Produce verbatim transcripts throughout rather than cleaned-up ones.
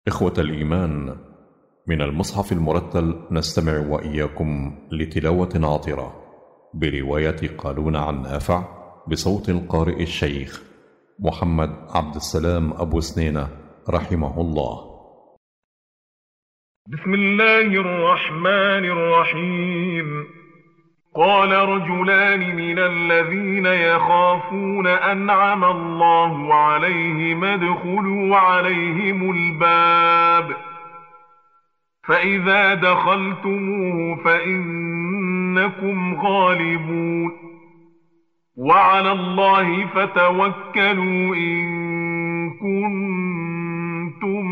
إخوة الإيمان، من المصحف المرتل نستمع وإياكم لتلاوة عطرة برواية قالون عن نافع بصوت القارئ الشيخ محمد عبد السلام أبو سنينة رحمه الله. بسم الله الرحمن الرحيم. قال رجلان من الذين يخافون أنعم الله عليهم ادخلوا عليهم الباب فإذا دخلتموه فإنكم غالبون وعلى الله فتوكلوا إن كنتم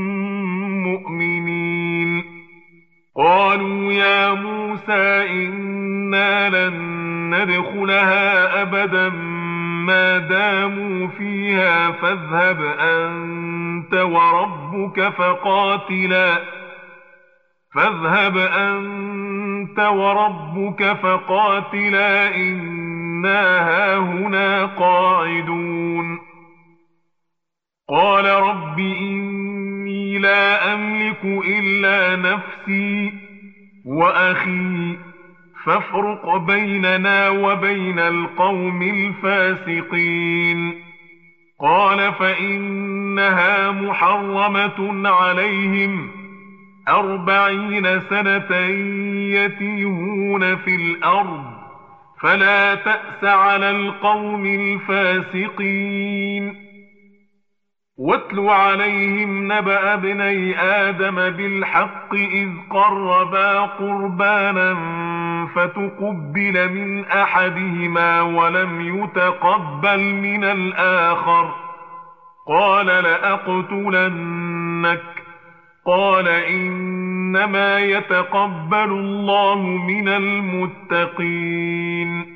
مؤمنين. قالوا يا موسى إنا لن ندخلها أبدا ما داموا فيها فاذهب أنت وربك فقاتلا فاذهب أنت وربك فقاتلا إنا هاهنا قاعدون. قال رب إني لا أملك إلا نفسي وأخي فافرق بيننا وبين القوم الفاسقين. قال فإنها محرمة عليهم أربعين سنة يتيهون في الأرض فلا تأس على القوم الفاسقين. واتل عليهم نبأ ابني آدم بالحق إذ قربا قربانا فتقبل من أحدهما ولم يتقبل من الآخر قال لأقتلنك قال إنما يتقبل الله من المتقين.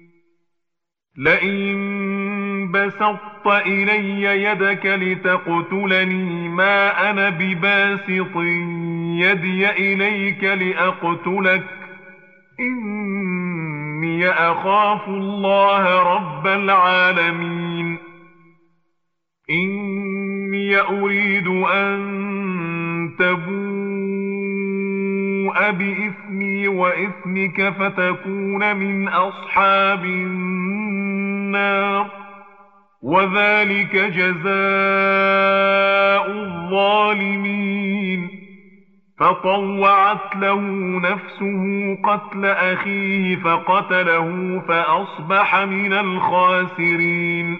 لئن بسطت إلي يدك لتقتلني ما أنا بباسط يدي إليك لأقتلك إني أخاف الله رب العالمين. إني أريد أن تبوء بإثمي وإثمك فتكون من أصحاب النار وذلك جزاء الظالمين. فطوعت له نفسه قتل أخيه فقتله فأصبح من الخاسرين.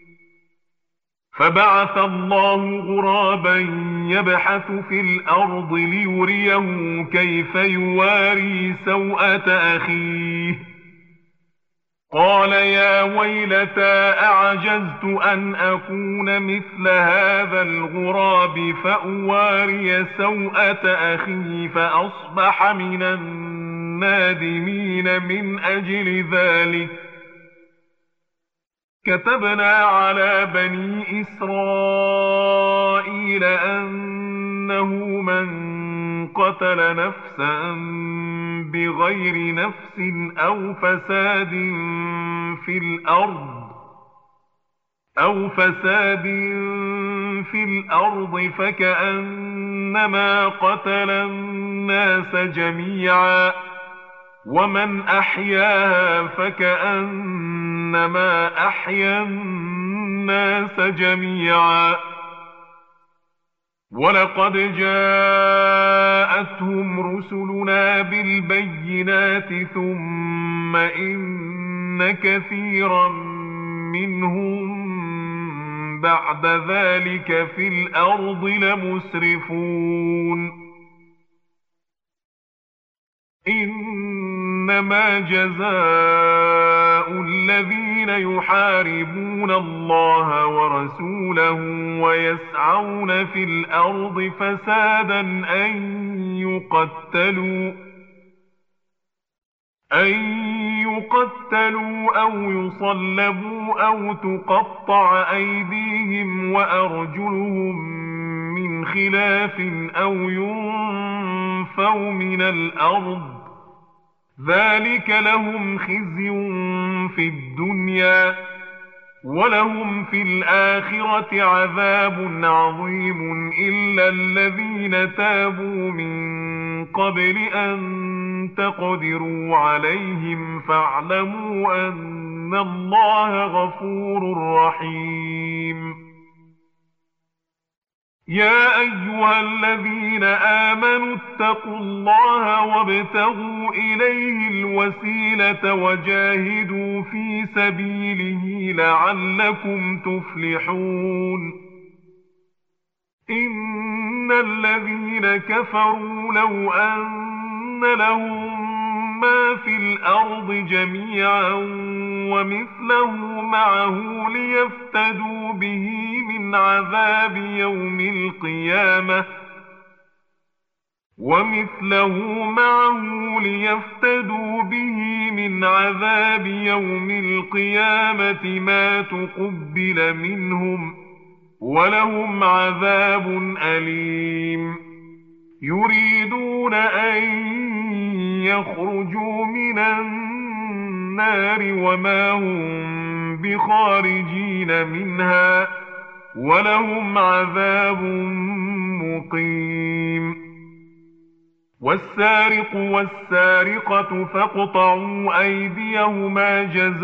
فبعث الله غرابا يبحث في الأرض ليريه كيف يواري سوءة أخيه. قال يا ويلتى أعجزت أن أكون مثل هذا الغراب فأواري سوءة أخي فأصبح من النادمين. من أجل ذلك كتبنا على بني إسرائيل أنه من قتل نفسا بغير نفس أو فساد في الأرض أو فساد في الأرض فكأنما قتل الناس جميعا ومن أحياها فكأنما أحيا الناس جميعا. ولقد جاءتهم رسلنا بالبينات ثم إن كثيرا منهم بعد ذلك في الأرض لمسرفون. إنما جزاء الذين يحاربون الله ورسوله ويسعون في الأرض فسادا أن يقتلوا أن يقتلوا أو يصلبوا أو تقطع أيديهم وأرجلهم من خلاف أو ينفوا من الأرض ذلك لهم خزي في الدنيا ولهم في الآخرة عذاب عظيم إلا الذين تابوا من قبل أن تقدروا عليهم فاعلموا أن الله غفور رحيم. يا أيها الذين آمنوا اتقوا الله وابتغوا إليه الوسيلة وجاهدوا في سبيله لعلكم تفلحون. إن الذين كفروا لو أن لهم ما في الأرض جميعا ومثله معه ليفتدوا به من عذاب يوم القيامة ومثله معه ليفتدوا به من عذاب يوم القيامة ما تقبل منهم ولهم عذاب أليم. يريدون أن يخرجوا من النار وما هم بخارجين منها ولهم عذاب مقيم. والسارق والسارقة فاقطعوا أيديهما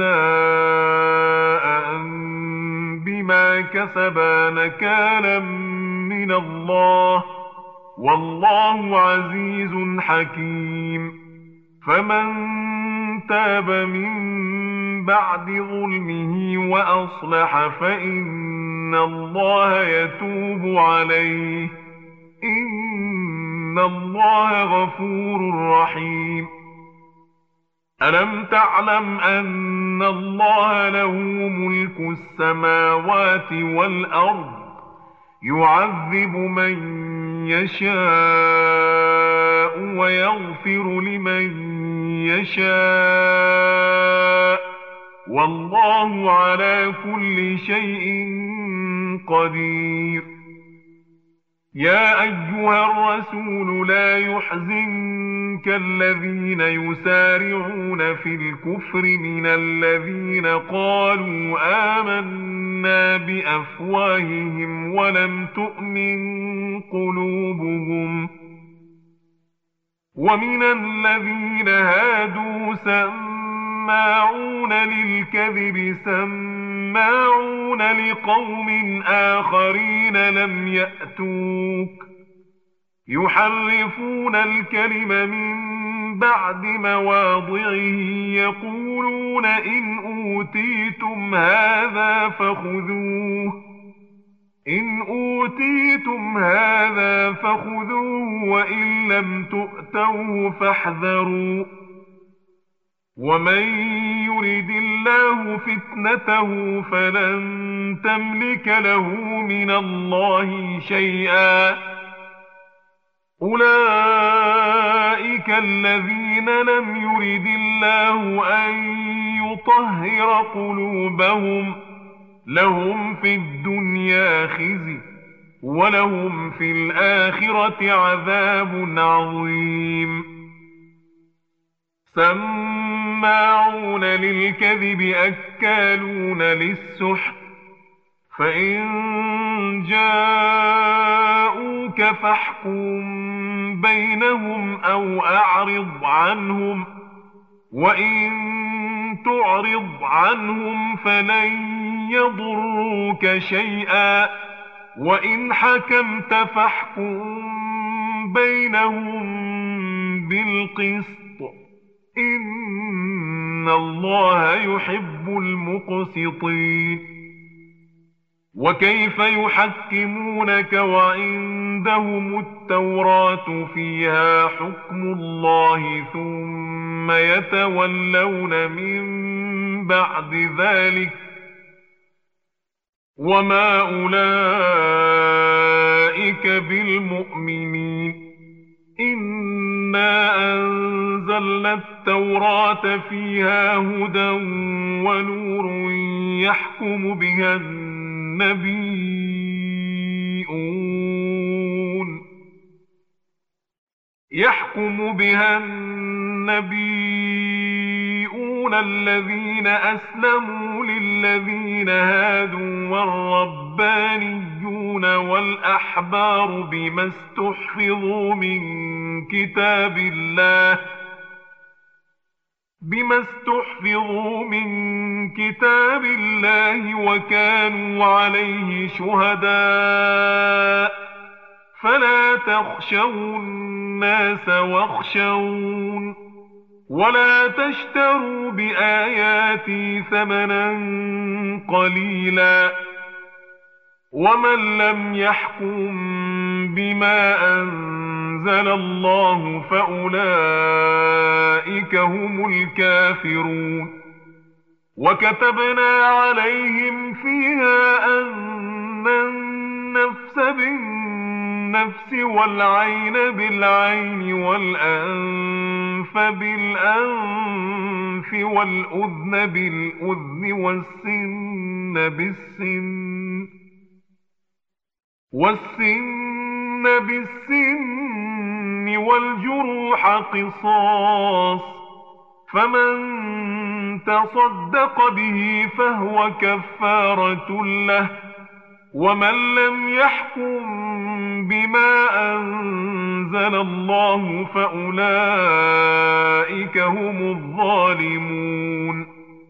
جزاء بما كسبا نكالا من الله والله عزيز حكيم. فمن تاب من بعد ظلمه وأصلح فإن الله يتوب عليه إن الله غفور رحيم. ألم تعلم أن الله له ملك السماوات والأرض يعذب من يشاء ويغفر لمن يشاء والله على كل شيء قدير. يا أيها الرسول لا يحزنك الذين يسارعون في الكفر من الذين قالوا آمنا بأفواههم ولم تؤمن قلوبهم ومن الذين هادوا سماعون للكذب سماعون لقوم آخرين لم يأتوك يحرفون الكلم من بعد مواضعه يقولون إن أوتيتم هذا فخذوه إن أوتيتم هذا فخذوه وإن لم تؤتوه فاحذروا ومن يرد الله فتنته فلن تملك له من الله شيئا. أولئك الذين لم يرد الله أن يطهر قلوبهم لهم في الدنيا خزي ولهم في الآخرة عذاب عظيم. سماعون للكذب أكالون للسحت فإن جاءوك فاحكم بينهم أو أعرض عنهم وإن تعرض عنهم فلن يضروك شيئا وإن حكمت فاحكم بينهم بالقسط إن الله يحب المقسطين. وكيف يحكمونك وعندهم التوراة فيها حكم الله ثم يتولون من بعد ذلك وما أولئك بالمؤمنين. إنا أنزلنا التوراة فيها هدى ونور يحكم بها النبيون يحكم بها النبيون والصديقون الذين أسلموا للذين هادوا والربانيون والأحبار بما استحفظوا من كتاب الله بما استحفظوا من كتاب الله وكانوا عليه شهداء فلا تخشوا الناس واخشون ولا تشتروا بآياتي ثمنا قليلا ومن لم يحكم بما أنزل الله فأولئك هم الكافرون وكتبنا عليهم فيها أن النفس بالنفس والعين بالعين والأنف بالأنف والأذن بالأذن والسن بالسن والسن بالسن والجروح قصاص فمن تصدق به فهو كفارة له ومن لم يحكم بما أنزل الله فأولئك هم الظالمون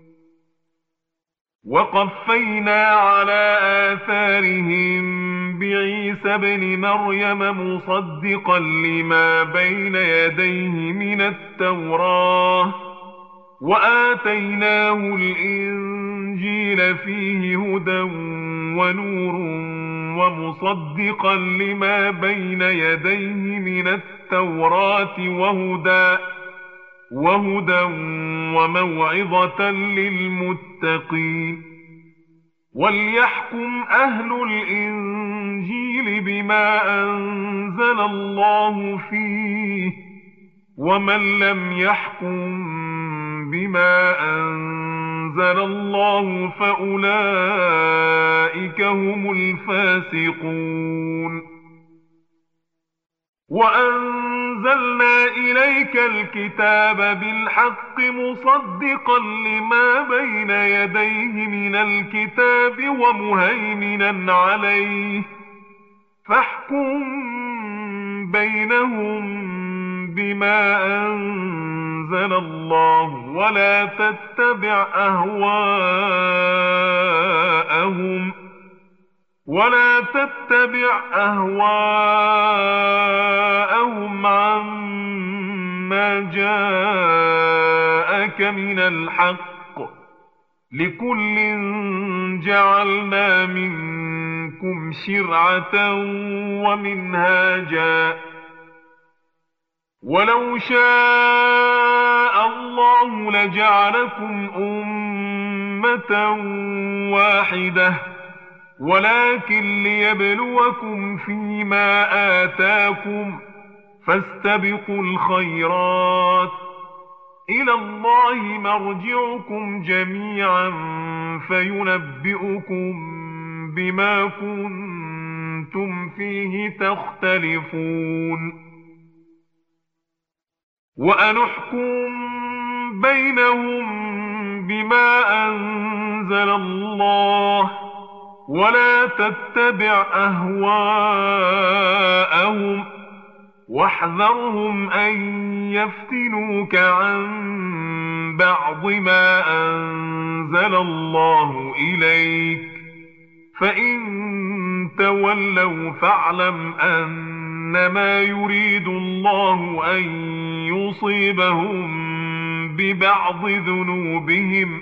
وقفينا على آثارهم بعيسى ابن مريم مصدقا لما بين يديه من التوراة وآتيناه الإنجيل فيه هدى ونور ومصدقا لما بين يديه من التوراة وهدى وهدى وموعظة للمتقين وليحكم أهل الإنجيل بما أنزل الله فيه ومن لم يحكم بما أنزل الله فأولئك هم الفاسقون وأنزلنا إليك الكتاب بالحق مصدقا لما بين يديه من الكتاب ومهيمنا عليه فاحكم بينهم بما أنزل الله ولا تتبع أهواءهم ولا تتبع أهواءهم عما جاءك من الحق لكل جعلنا منكم شرعة ومنهاجا ولو شاء الله لجعلكم أمة واحدة ولكن ليبلوكم فيما آتاكم فاستبقوا الخيرات إلى الله مرجعكم جميعا فينبئكم بما كنتم فيه تختلفون وأنحكم بينهم بما أنزل الله ولا تتبع أهواءهم واحذرهم أن يفتنوك عن بعض ما أنزل الله إليك فإن تولوا فاعلم أنما يريد الله أن يصيبهم ببعض ذنوبهم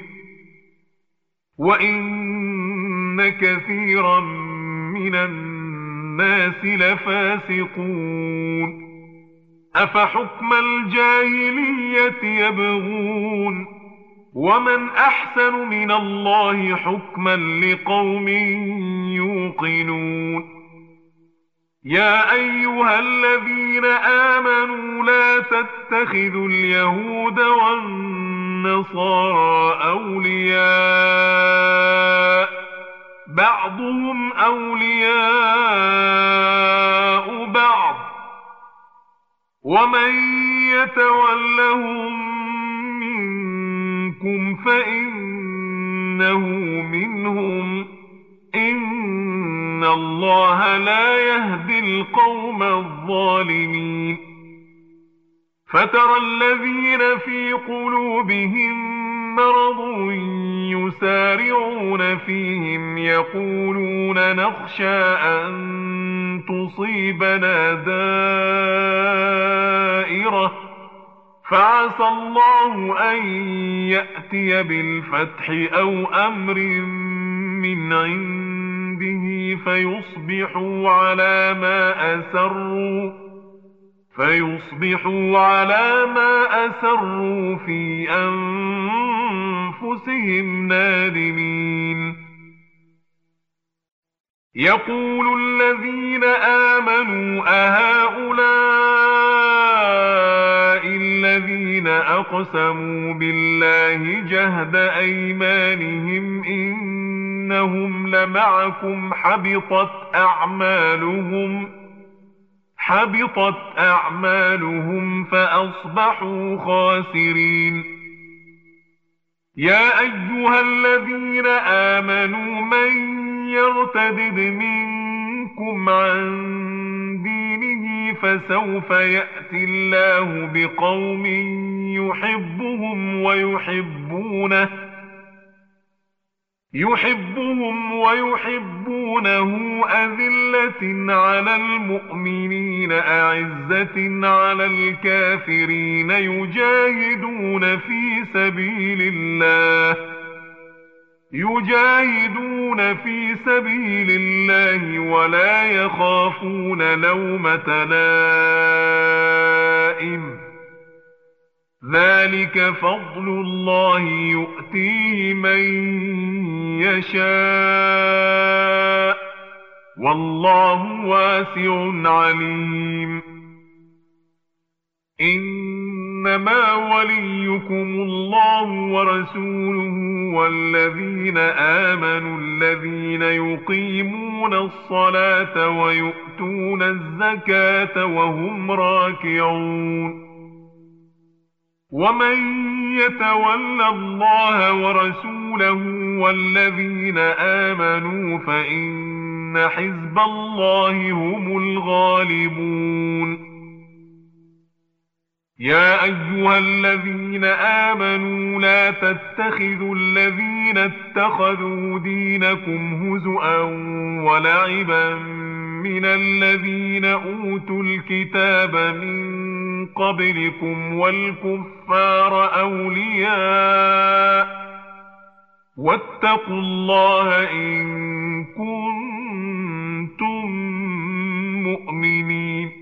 وإن كثيرا من الناس لفاسقون أفحكم الجاهلية يبغون ومن أحسن من الله حكما لقوم يوقنون يا أيها الذين آمنوا لا تتخذوا اليهود والنصارى أولياء بعضهم أولياء بعض ومن يتولهم منكم منكم فإنه منهم إن الله لا يهدي القوم الظالمين فترى الذين في قلوبهم مرض يسارعون فيهم يقولون نخشى أن تصيبنا دائرة فعسى الله أن يأتي بالفتح أو أمر من عنده فيصبحوا على ما أسروا فيصبحوا على ما أسروا في أنفسهم نادمين يقول الذين آمنوا أهؤلاء الذين أقسموا بالله جهد أيمانهم إنهم لمعكم حبطت أعمالهم حبطت أعمالهم فأصبحوا خاسرين يا أيها الذين آمنوا من يرتدد منكم عن دينه فسوف يأتي الله بقوم يحبهم ويحبونه يحبهم ويحبونه أذلة على المؤمنين أعزة على الكافرين يجاهدون في سبيل الله يجاهدون في سبيل الله ولا يخافون لومة لائم ذلك فضل الله يؤتيه من يشاء والله واسع عليم إنما وليكم الله ورسوله والذين آمنوا الذين يقيمون الصلاة ويؤتون الزكاة وهم راكعون ومن يتول الله ورسوله والذين آمنوا فإن حزب الله هم الغالبون يا أيها الذين آمنوا لا تتخذوا الذين اتخذوا دينكم هزؤا ولعبا من الذين أوتوا الكتاب من قبلكم والكفار أولياء واتقوا الله إن كنتم مؤمنين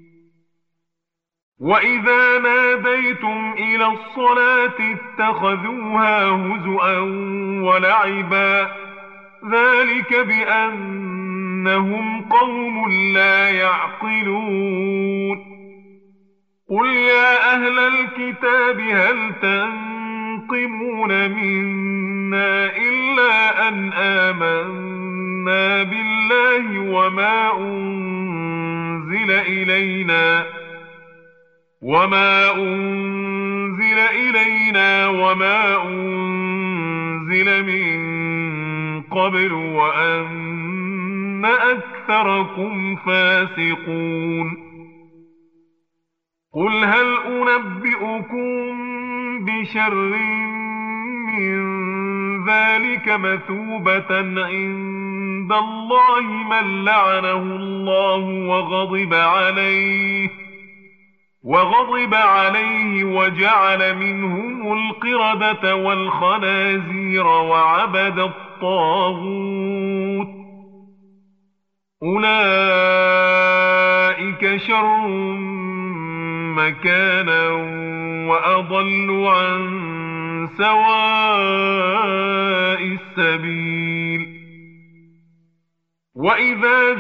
وإذا ناديتم إلى الصلاة اتخذوها هزؤا ولعبا ذلك بأنهم قوم لا يعقلون قل يا أهل الكتاب هل تنقمون منا إلا أن آمنا بالله وما أنزل إلينا وما أنزل إلينا وما أنزل من قبل وأن أكثركم فاسقون قل هل أنبئكم بشر من ذلك مثوبة عند الله من لعنه الله وغضب عليه وغضب عليه وجعل منهم القردة والخنازير وعبد الطاغوت أولئك شر مكانا وأضل عن سواء السبيل وإذا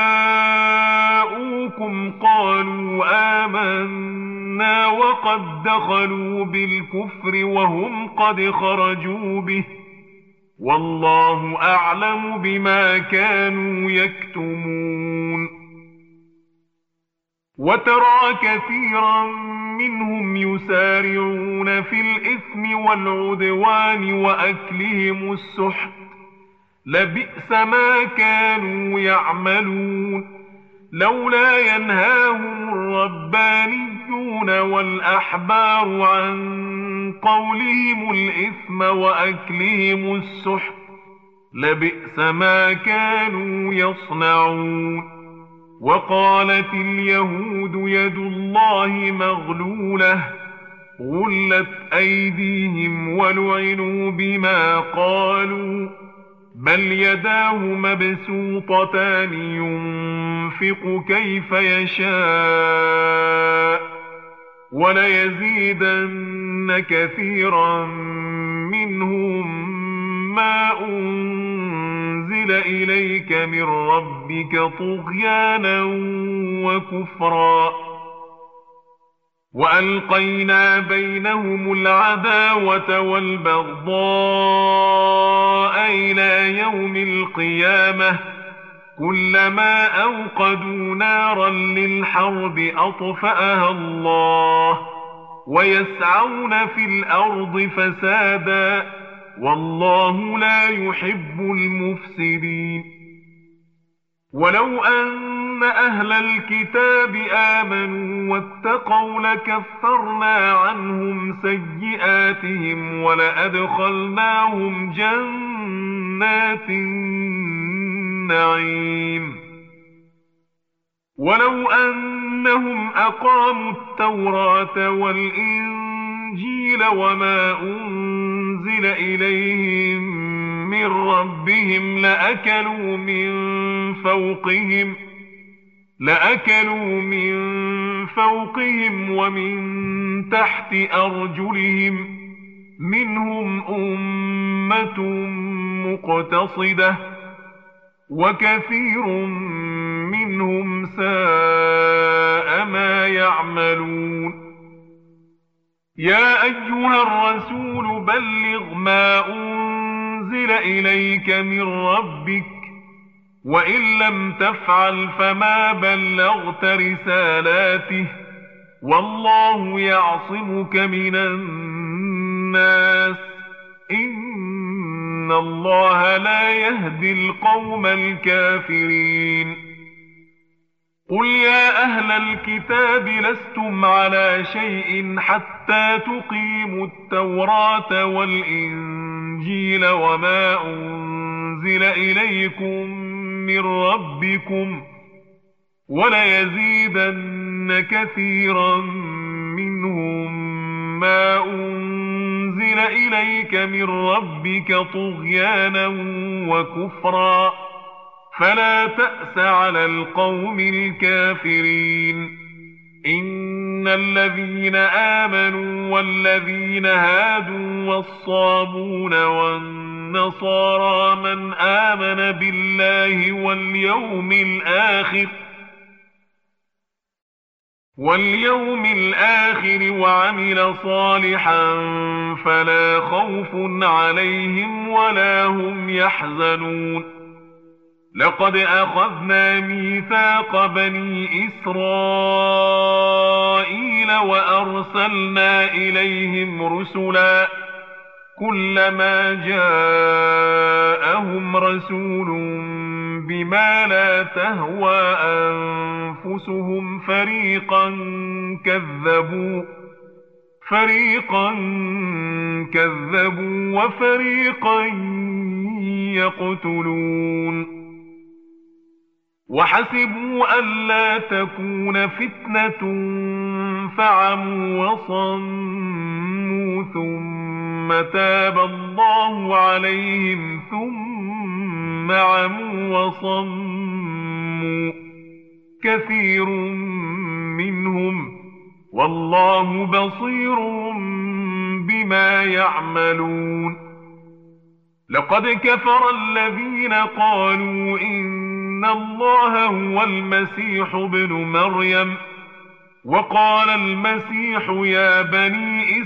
جاءوكم قالوا آمنا وقد دخلوا بالكفر وهم قد خرجوا به والله أعلم بما كانوا يكتمون وترى كثيرا منهم يسارعون في الإثم والعدوان وأكلهم السحت لبئس ما كانوا يعملون لولا ينهاهم الربانيون والأحبار عن قولهم الإثم وأكلهم السحت لبئس ما كانوا يصنعون وقالت اليهود يد الله مغلولة غلت أيديهم ولعنوا بما قالوا بل يداه مبسوطتان ينفق كيف يشاء وليزيدن كثيرا منهم ما أنزل إليك من ربك طغيانا وكفرا وألقينا بينهم العداوة والبغضاء إلى يوم القيامة كلما أوقدوا نارا للحرب أطفأها الله ويسعون في الأرض فسادا والله لا يحب المفسدين ولو أن أهل الكتاب آمنوا واتقوا لكفرنا عنهم سيئاتهم ولأدخلناهم جنات النعيم ولو أنهم أقاموا التوراة والإنجيل وما أنزل إليهم من ربهم لأكلوا من فوقهم لأكلوا من فوقهم ومن تحت أرجلهم منهم أمة مقتصدة وكثير منهم ساء ما يعملون يا أيها الرسول بلغ ما أنزل إليك من ربك وإن لم تفعل فما بلغت رسالاته والله يعصمك من الناس إن الله لا يهدي القوم الكافرين قل يا أهل الكتاب لستم على شيء حتى تقيموا التوراة والإنجيل وما أنزل إليكم من ربكم وليزيدن كثيرا منهم ما أنزل إليك من ربك طغيانا وكفرا فلا تأس على القوم الكافرين إن الذين آمنوا والذين هادوا والصابون والنصارى من آمن بالله واليوم الآخر واليوم الآخر وعمل صالحا فلا خوف عليهم ولا هم يحزنون لقد أخذنا ميثاق بني إسرائيل وأرسلنا إليهم رسلا كلما جاءهم رسول بما لا تهوى أنفسهم فريقا كذبوا فريقا كذبوا وفريقا يقتلون وحسبوا ألا تكون فتنة فعموا وصموا ثم تاب الله عليهم ثم عموا وصموا كثير منهم والله بصير بما يعملون لقد كفر الذين قالوا إن الله هو المسيح ابن مريم وقال المسيح يا بني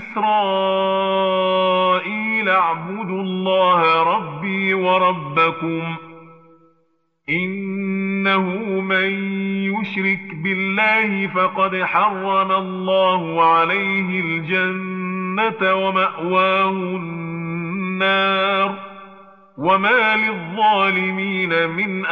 إسرائيل اعبدوا الله ربي وربكم إن إنه من يشرك بالله فقد حرم الله عليه الجنة ومأواه النار وما للظالمين من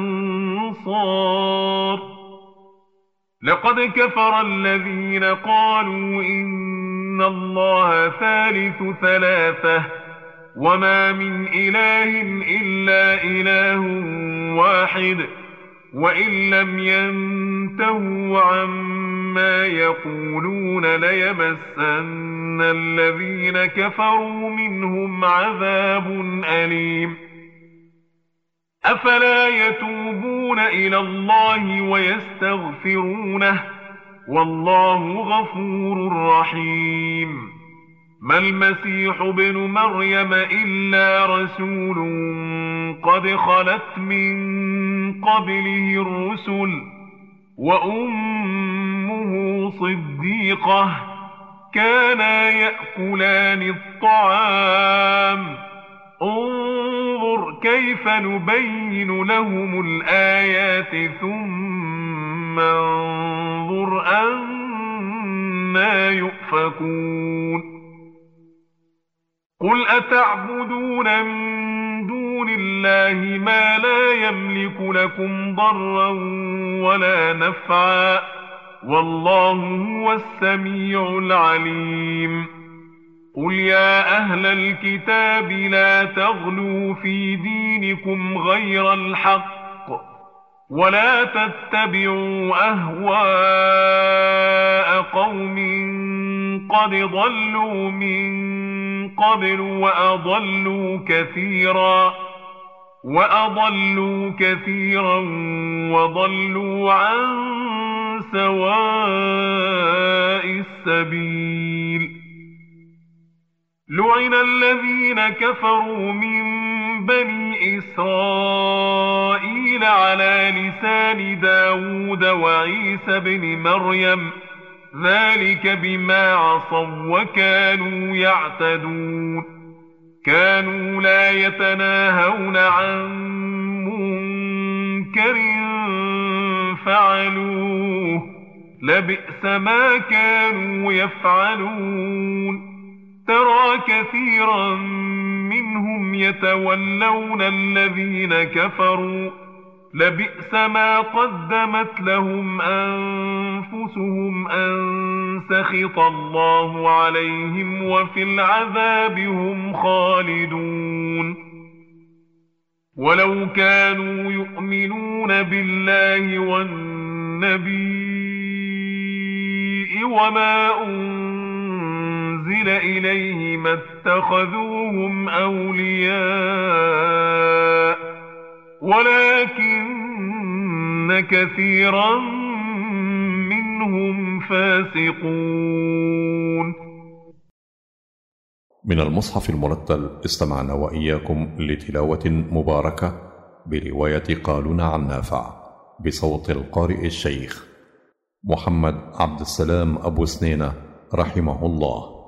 أنصار. لقد كفر الذين قالوا إن الله ثالث ثلاثة وما من إله إلا إله واحد وإن لم ينتهوا عما يقولون ليمسن الذين كفروا منهم عذاب أليم. أفلا يتوبون إلى الله ويستغفرونه والله غفور رحيم. ما المسيح ابن مريم إلا رسول قد خلت من قبله الرسل وأمه صديقة كانا يأكلان الطعام انظر كيف نبين لهم الآيات ثم انظر أنا يؤفكون. قل أتعبدون من دون الله ما لا يملك لكم ضرا ولا نفعا والله هو السميع العليم. قل يا أهل الكتاب لا تغلوا في دينكم غير الحق ولا تتبعوا أهواء قوم قد ضلوا من قبل وأضلوا كثيرا وأضلوا كثيرا وضلوا عن سواء السبيل. لعن الذين كفروا من بني إسرائيل على لسان داود وعيسى بن مريم ذلك بما عصوا وكانوا يعتدون. كانوا لا يتناهون عن منكر فعلوه لبئس ما كانوا يفعلون. ترى كثيرا منهم يتولون الذين كفروا لبئس ما قدمت لهم أنفسهم أن سخط الله عليهم وفي العذاب هم خالدون. ولو كانوا يؤمنون بالله والنبي وما أنزل إليه ما اتخذوهم أولياء ولكن كثيرا منهم فاسقون. من المصحف المرتل استمعنا وإياكم لتلاوة مباركة برواية قالون عن نافع بصوت القارئ الشيخ محمد عبد السلام أبو سنينة رحمه الله.